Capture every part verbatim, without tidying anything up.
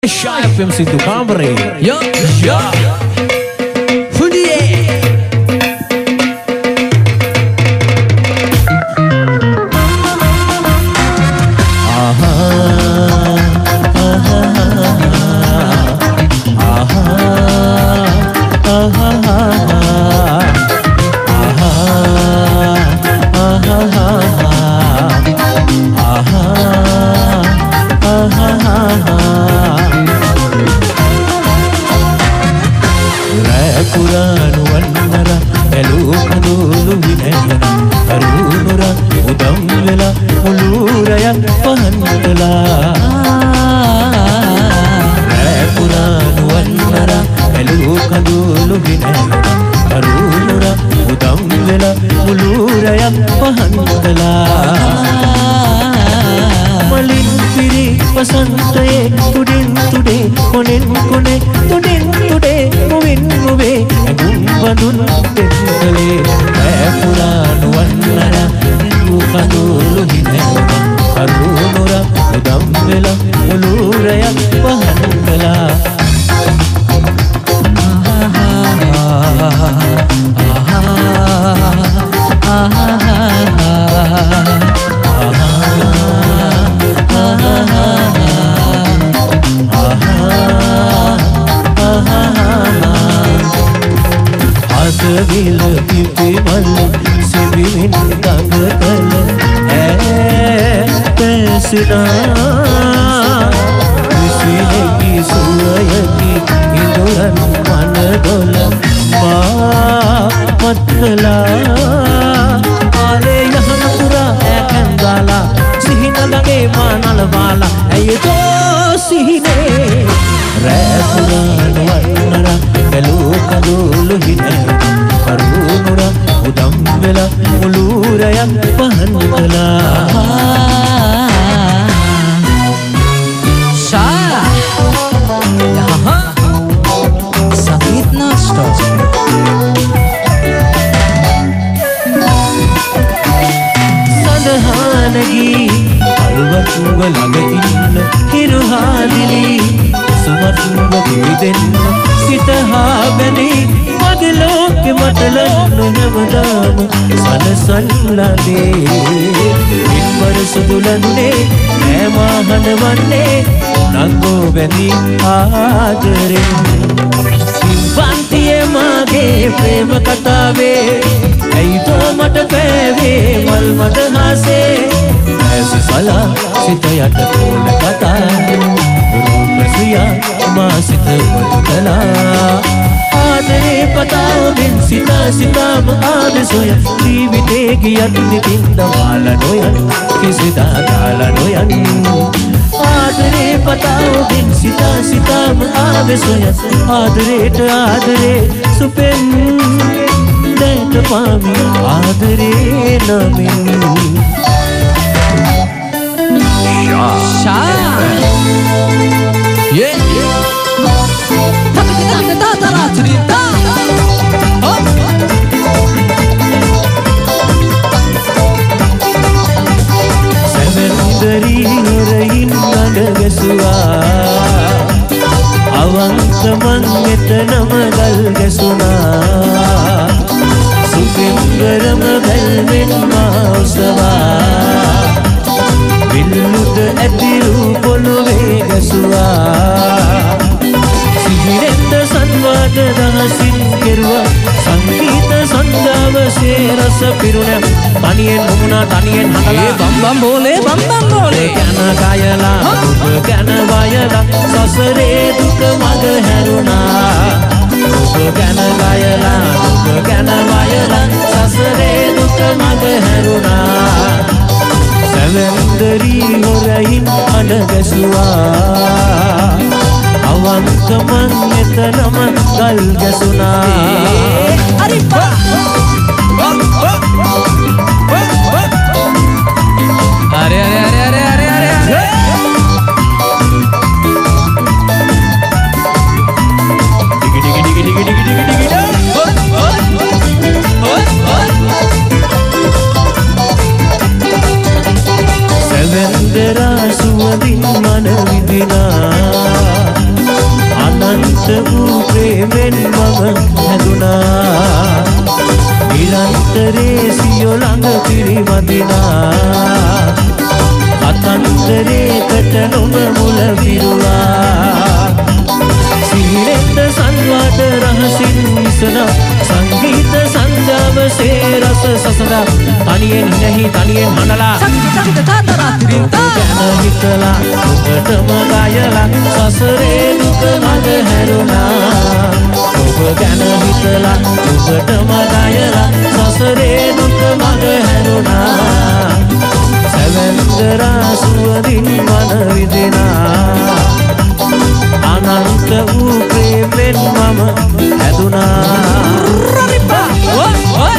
Shy F M Sidhu Kamare. Yo, yo. Fudiye. Aha. Aha. Aha. Aha. Kuranu wannara elu kadulu vinayana karunura udam vela muluraya pahantala Kuranu wannara elu kadulu vinayana karunura udam vela muluraya pahantala malin piri pasantaye tudin tude konen kone tudin tude movin move badun tekale Kuranu wannara elu kadulu vinayana karunura udam vela muluraya pahantala Asvil pipi mal sivin dangkal hai pesna Sile ki suyati induran manadol ma matla ale yahan pura ekandala sihina lage manal wala ay to sihine Kuranu wannara elu kadulu hinayana karunura udam vela muluraya pahantala Shah yahan Sangeet Naashta sadhanagi alwatuga laga inna hiruhadili sumartunga videnna sitaha bani madlok matlan namadam salasalade inwar sudulanne ema hanwanne nango bani aadare Bantiye mage prem katave ai to mat peve mal mat hase aise sala sitayat kol kata roop siya ma sit wadala aadare patao bin sita sita aad soya jivite giyat nitinda wala noyan kisida dala noyan aadare patao bin sita sita aad soya aadare to aadare supen det pami aadare namin Shah yeah ta ta ta ta ta ta Sevendari horain nadagaswa avantaman etanam galgasuna Supingaram galmen mausava Villut atiru poluve gaswa Sihirenda sanvada dahasin kerwa Sangeeta sandava se rasa piruna Taniyen mumuna taniyen handala bam bam bole bam bam bole Kana kayala upa kana vayala Sasare dukha mag haruna Upa kana kayala upa kana vayala Sasare dukha mag haruna Sevendari horain adagaswa avantaman etanam galgasuna Aripa Are are are are are are Digi digi digi digi digi digi digi Sevendara suwadin mana vidina අතරේ සියෝ ළඟ පිරිවදිනා අතන්තරේකට නොම මුල විරුවා සිහිනෙන්ද සංවාද රහසින් විසන සංගීත සංජාවසේ රස සසඳා තනියෙන් නැහි තනියෙන් හඬලා සකිත තාතරා තිරින්තා ගැන හිතලා ඔබටම ගයලා සසරේ දුක මඟ හැරුණා ඔබ ගැන හිතලා ඔබටම ගයලා සසරේ දුක මඟ හැරුණා සැලෙන්දරා සුවදින් මන විදිනා අනන්ත වූ ප්‍රේමෙන් මම හැදුනා රරිපා ඔය ඔය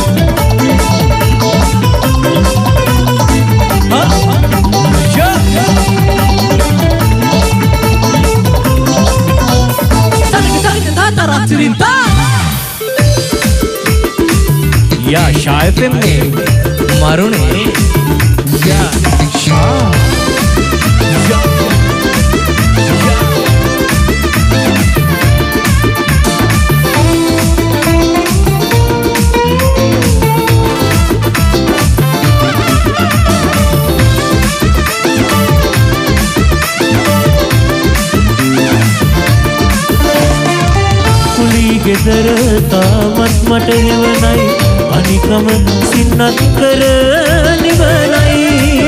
සකිත සකිත තාතරා තිරින්තා या शाय पे में මරුනේ या ෂා ගෙදර තාමත් මට හෙවනයි අනිකම සින්නත් කර නිවනයි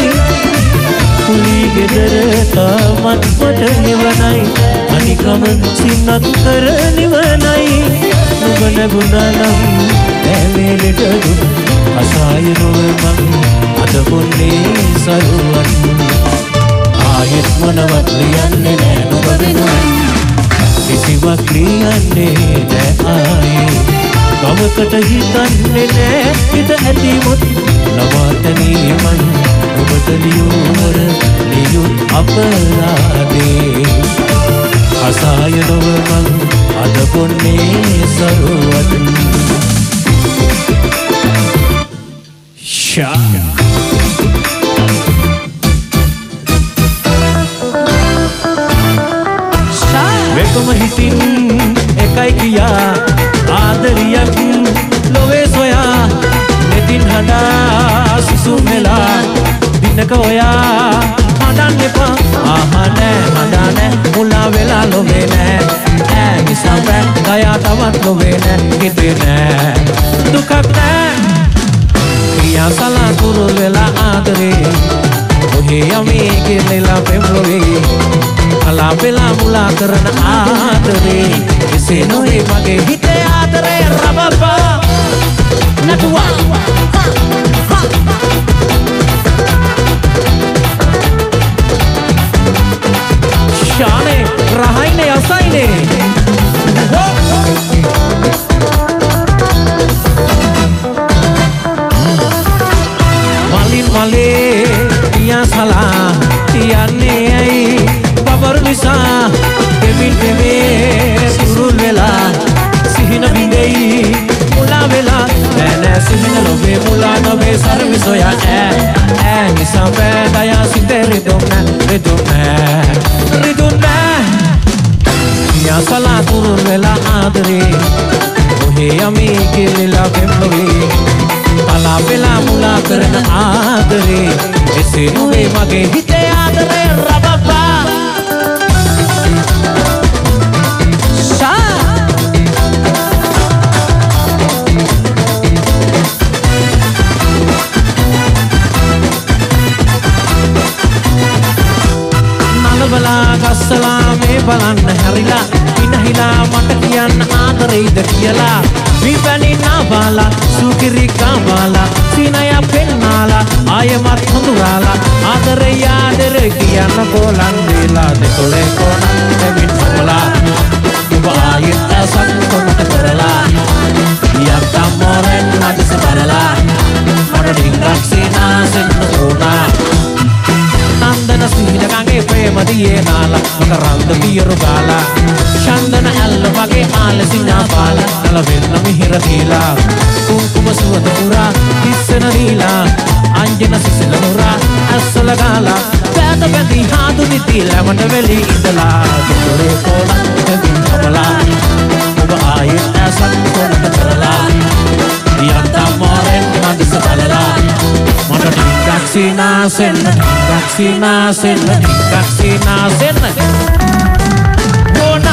කුලී ගෙදර තාමත් මට හෙවනයි අනිකම සින්නත් කර නිවනයි නුඹ නැගුණා නම් ඇමෙලට දුක් අසාය නොව මං අද බොන්නේ සරුවන් ආයෙත් මොනවත් ලියන්නේ නෑ නුඹ වෙනුවෙන් කිසිවක් ලියන්නේ නෑ ආයේ ගමකට හිතන්නේ නෑ හිත ඇතිමුත් නවාතනී මං ඔබට ලියුවර ලියුත් අපරාදේ අසාය නොව මං අද බොන්නේ සරුවත් ෂා වෙකම හිතින් එකයි කියා ආදරියක් ලොවේ සොයා මෙතින් හඬා සුසුම් වෙලා දිනක ඔයා හඬන්න එපා ආහා නෑ හඬා නෑ මුලා වෙලා ලොවේ නෑ ඈ නිසා බෑ දයා තවත් ලොවේ නෑ හිතේ නෑ දුකක් නෑ පියා සලා කුරුල් වෙලා ආදරේ ඔහේ යමේ කෙරෙලා පෙම්ලොවේ අලා වෙලා මුලා කරන ආදරේ එසේ නොවේ මගේ හිතේ ආදරේ රබබා නටුවා ශානේ රහයිනේ අසයිනේ මලින් මලේ පියා සලා තියන්නේ ඇයි බබරු නිසා දෙමින් දෙමේ සුරුල් වෙලා සිහින බිඳෙයි මුලා වෙලා නෑ සිහින ලොවේ මුලා නොවේ සරවි සොයා ඈ ඈ නිසා බෑ දයා සිතේ රිදුම් නෑ රිදුම් නෑ රිදුම් නෑ පියා සලා කුරුල් වෙලා ආදරේ ඔහේ යමේ කෙරෙලා පෙම්ලොවේ අලා වෙලා මුලා කරන ආදරේ එසේ නොවේ මගේ හිතේ ආදරේ රබබා ගස්සලා මේ බලන්න හැරිලා ඉනහිලා මට කියන්න ආදරෙයිද කියලා විපැණි නාබාලා සුකිරි කාබාලා සිනය පෙන්නාලා ආයමත් හඳුරාලා ආදරේ ආදරේ කියන්න කොලන් වේලා දෙකොලේ කොනන් දෙමින් සමලා ඔබ ආයෙත් අසන් කොමට කරලා යක්කම් මොරෙන් මඩස බලලා මට ඩිංගක් සීනාසෙන් උනා නන්දන සිහිනකගේ ප්‍රේමදියේ නාලා මකරන්ද පියරු ගාලා චන්දන ඇල්ල වගේ ආලසිනා පාලා නලවෙන්න මිහිර දීලා කුංකුම සුවඳ පුරා කිස්සන දීලා අංජන සිසිල නුරා ඇස්සල ගාලා පෑත පැති හාදු නිති ලැමට වෙලි ඉඳලා දෙකොලේ කොලන් දෙමින් කබලා ඔබ ආයෙත් ඇසන් කොනට කරලා යන්තම් sinasen, tingkat sinasen, tingkat sinasen. Bona